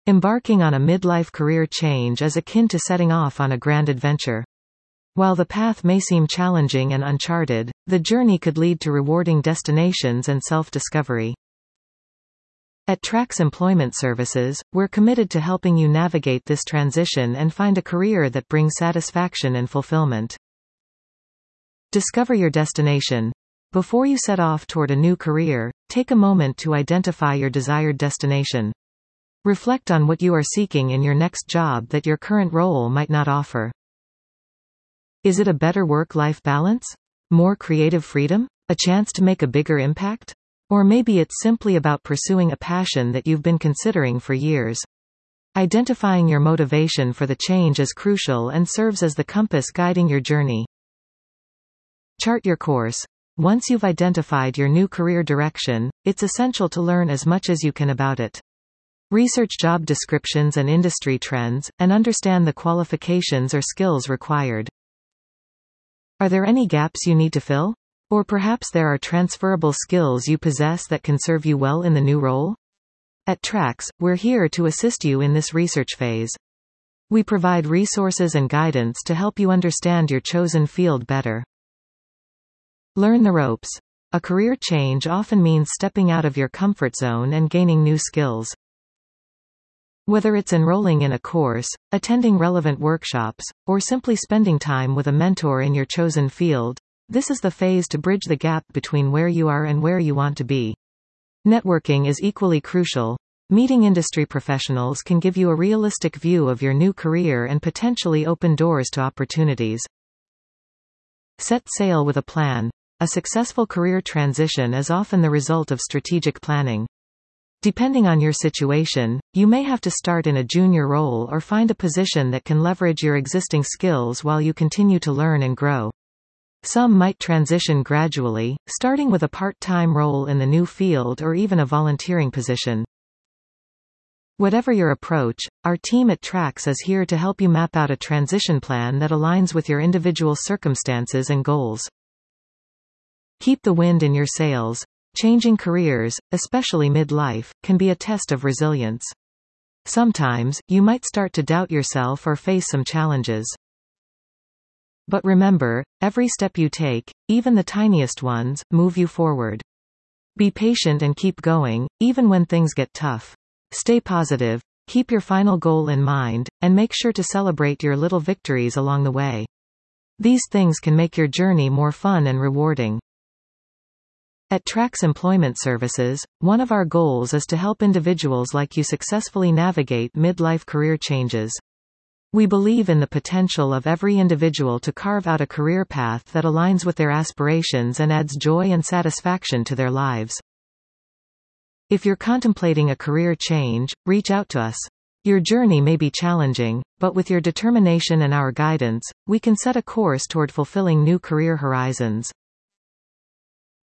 Embarking on a midlife career change is akin to setting off on a grand adventure. While the path may seem challenging and uncharted, the journey could lead to rewarding destinations and self-discovery. At Trax Employment Services, we're committed to helping you navigate this transition and find a career that brings satisfaction and fulfillment. Discover your destination. Before you set off toward a new career, take a moment to identify your desired destination. Reflect on what you are seeking in your next job that your current role might not offer. Is it a better work-life balance? More creative freedom? A chance to make a bigger impact? Or maybe it's simply about pursuing a passion that you've been considering for years. Identifying your motivation for the change is crucial and serves as the compass guiding your journey. Chart your course. Once you've identified your new career direction, it's essential to learn as much as you can about it. Research job descriptions and industry trends, and understand the qualifications or skills required. Are there any gaps you need to fill? Or perhaps there are transferable skills you possess that can serve you well in the new role? At Trax, we're here to assist you in this research phase. We provide resources and guidance to help you understand your chosen field better. Learn the ropes. A career change often means stepping out of your comfort zone and gaining new skills. Whether it's enrolling in a course, attending relevant workshops, or simply spending time with a mentor in your chosen field, this is the phase to bridge the gap between where you are and where you want to be. Networking is equally crucial. Meeting industry professionals can give you a realistic view of your new career and potentially open doors to opportunities. Set sail with a plan. A successful career transition is often the result of strategic planning. Depending on your situation, you may have to start in a junior role or find a position that can leverage your existing skills while you continue to learn and grow. Some might transition gradually, starting with a part-time role in the new field or even a volunteering position. Whatever your approach, our team at Trax is here to help you map out a transition plan that aligns with your individual circumstances and goals. Keep the wind in your sails. Changing careers, especially mid-life, can be a test of resilience. Sometimes, you might start to doubt yourself or face some challenges. But remember, every step you take, even the tiniest ones, move you forward. Be patient and keep going, even when things get tough. Stay positive, keep your final goal in mind, and make sure to celebrate your little victories along the way. These things can make your journey more fun and rewarding. At Trax Employment Services, one of our goals is to help individuals like you successfully navigate midlife career changes. We believe in the potential of every individual to carve out a career path that aligns with their aspirations and adds joy and satisfaction to their lives. If you're contemplating a career change, reach out to us. Your journey may be challenging, but with your determination and our guidance, we can set a course toward fulfilling new career horizons.